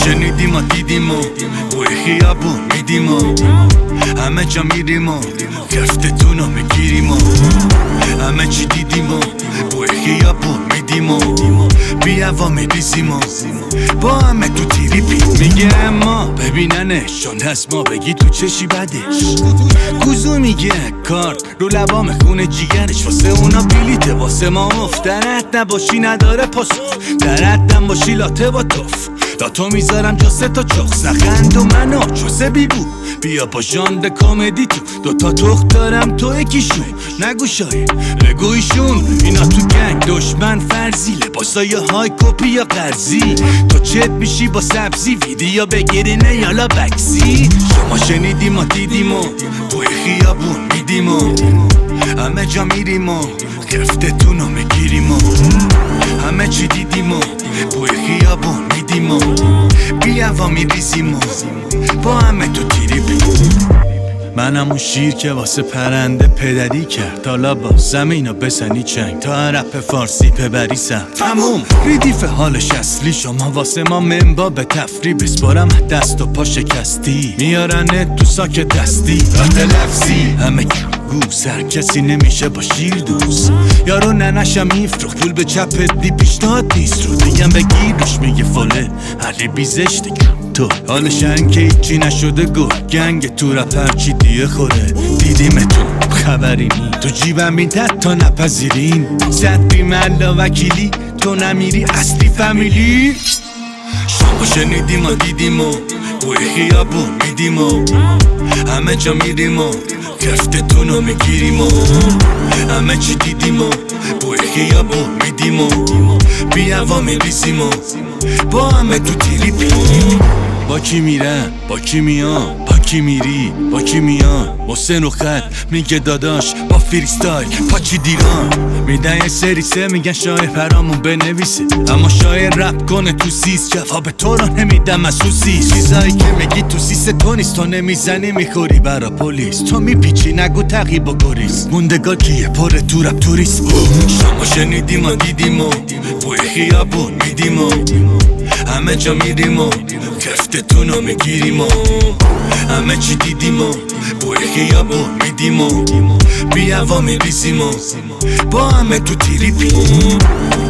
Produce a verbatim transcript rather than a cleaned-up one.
شنیدیم و دیدیم و بوی خیابون میدیم و همه جا میریم و گفتتون رو میگیریم و همه چی دیدیم و بوی خیابون میدیم و بیا و میریزیم و با همه تو تیریپی میگه اما ببیننش چون هست ما بگی تو چشی بدش کوزو میگه کارت رو لبا میخونه جیگرش واسه اونا بیلیته واسه ما افت درت نباشی نداره پاسخ درتم باشی لاته با توف لاتو میذارم جا سه تا چخ سخند و منو چوسه بیبو بیا با ژانر کمدی تو دوتا تخت دارم تو یکیشون نگو شاید بگویشون اینا تو گنگ دشمن فرضی لباسای های کپی یا قرضی تو چت میشی با سبزی ویدیو بگیری نه یالا بکسی شما شنیدیم و دیدیم و توی خیابون میدیم و همه جا میریم و گفتتون رو میگیریم و همه چی دیدیم و توی خیابون میدیم و بیا و میریزیم و با همه تو تیری بیم منم اون شیر که واسه پرنده پدری کرد حالا با زمینو بزنی چنگ تا رپ فارسی ببری سم تموم ریدیف حالش اصلی شما واسه ما منبا به تفری بسپارم دست و پا شکستی میارنه تو ساک دستی رات لفظی همه گو سر کسی نمیشه با شیر دوست یارو ننشم میفروخ پول به چپت دی پیشنهاد نیست رو دیگم بگیر روش میگه فله علی بیزش دیگه تو حالش انکه ایچی نشده گل گنگ تو رپر چی دیه خوره دیدیم تو خبری نی تو جیبم این تد تا نپذیرین زد بیملا وکیلی تو نمیری اصلی فامیلی شما شنیدیم و دیدیم و بوی خیابون میدیم و همه جا میریم و گفتتون رو میگیریم و همه چی دیدیم و بوی خیابون میدیم و بیا و میریزیم و با همه تو تیری پیم با کی میرن با کی میان با کی میری با کی میان محسن و خط میگه داداش با فریستایل پاچی دیران میدن یه سری سه میگن شاعر پرامون بنویسه اما شاعر رپ کنه تو سیس جواب تو رو نمیدم از تو سیس چیزایی که میگی تو سیس تو نیست تو نمیزنی میخوری برا پلیس تو میپیچی نگو تقیب و گریز موندگار کیه پره تو رپ توریست شما شنیدیم و دیدیم و بوی خیابون میدیم و همه جا میریم و گفتتون رو میگیریم و همه چی دیدیم و بوی خیابون میدیم و بیا و میریزیم و با همه تو تیری پیم